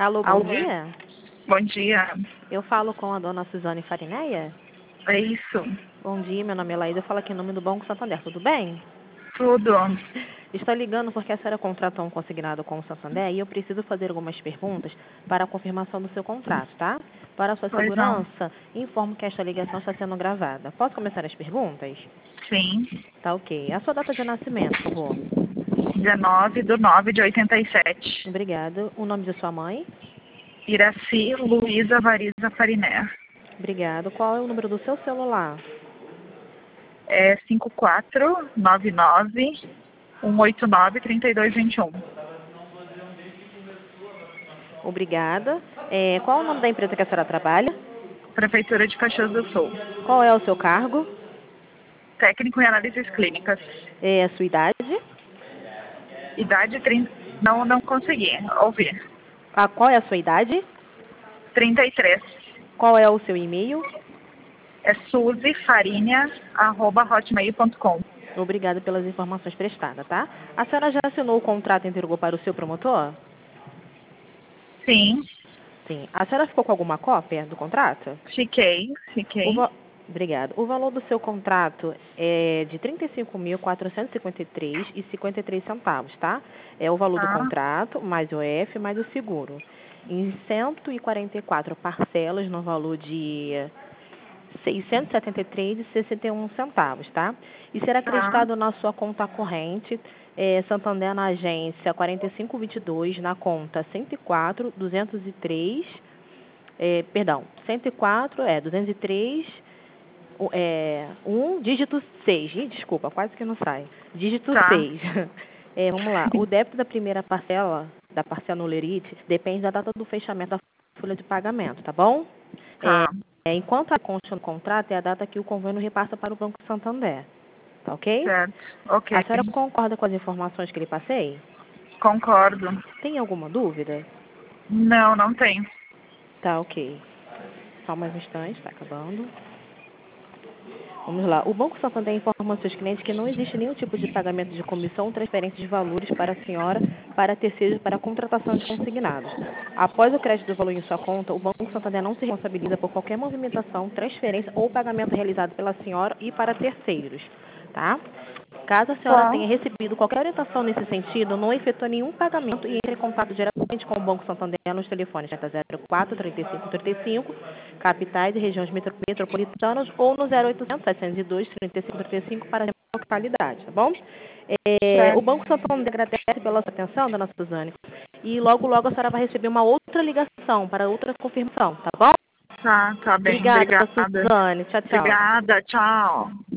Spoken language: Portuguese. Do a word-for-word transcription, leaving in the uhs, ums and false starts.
Alô, bom Alô, dia. bom dia. Eu falo com a dona Suzane Farineia. É isso. Bom dia, meu nome é Laísa, eu falo aqui em nome do Banco Santander, tudo bem? Tudo. Estou ligando porque a senhora contratou um consignado com o Santander e eu preciso fazer algumas perguntas para a confirmação do seu contrato, tá? Para a sua Pois não. segurança, informo que esta ligação está sendo gravada. Posso começar as perguntas? Sim. Tá ok. A sua data de nascimento, por favor. dezenove de nove de oitenta e sete. Obrigado. O nome de sua mãe? Iraci Luísa Variza Fariné. Obrigado. Qual é o número do seu celular? É cinco quatro nove nove um oito nove três dois dois um. Obrigada. É, qual é o nome da empresa que a senhora trabalha? Prefeitura de Caxias do Sul. Qual é o seu cargo? Técnico em análises clínicas. É a sua idade? Idade trinta. Não, não consegui ouvir. Ah, qual é a sua idade? trinta e três. Qual é o seu e-mail? É suzyfarinha arroba hotmail ponto com. Obrigada pelas informações prestadas, tá? A senhora já assinou o contrato e entregou para o seu promotor? Sim. Sim. A senhora ficou com alguma cópia do contrato? Fiquei. O Fiquei. va... Obrigada. O valor do seu contrato é de trinta e cinco mil quatrocentos e cinquenta e três reais e cinquenta e três centavos, tá? É o valor do Tá. contrato, mais o F, mais o seguro. Em cento e quarenta e quatro parcelas no valor de seiscentos e setenta e três reais e sessenta e um centavos, tá? E será Tá. acreditado na sua conta corrente, é, Santander na agência quarenta e cinco vinte e dois, na conta cento e quatro, duzentos e três, é, perdão, cento e quatro, é, duzentos e três, o- é, um, dígito seis. Ih, desculpa, quase que não sai. Dígito Tá. seis. É, vamos lá. O débito da primeira parcela, da parcela no lerite, depende da data do fechamento da folha de pagamento, tá bom? É, Tá. é, enquanto a consta no contrato é a data que o convênio repassa para o Banco Santander, tá ok? Certo. Ok. A senhora concorda com as informações que lhe passei? Concordo. Tem alguma dúvida? Não, não tem. Tá ok. Só mais um instante, está acabando. Vamos lá. O Banco Santander informa aos seus clientes que não existe nenhum tipo de pagamento de comissão ou transferência de valores para a senhora, para terceiros, para a contratação de consignados. Após o crédito do valor em sua conta, o Banco Santander não se responsabiliza por qualquer movimentação, transferência ou pagamento realizado pela senhora e para terceiros, tá? Caso a senhora Tá. tenha recebido qualquer orientação nesse sentido, não efetua nenhum pagamento e entre em contato diretamente com o Banco Santander nos telefones zero quatro, trinta e cinco, trinta e cinco, capitais e regiões metro- metropolitanas, ou no zero oitocentos, setecentos e dois, trinta e cinco, trinta e cinco para a localidade, tá bom? É, o Certo. Banco Santander agradece pela sua atenção, dona Suzane, e logo, logo a senhora vai receber uma outra ligação para outra confirmação, tá bom? Tá, tá bem. Obrigada, Obrigada. Suzane. Tchau, tchau. Obrigada. Tchau.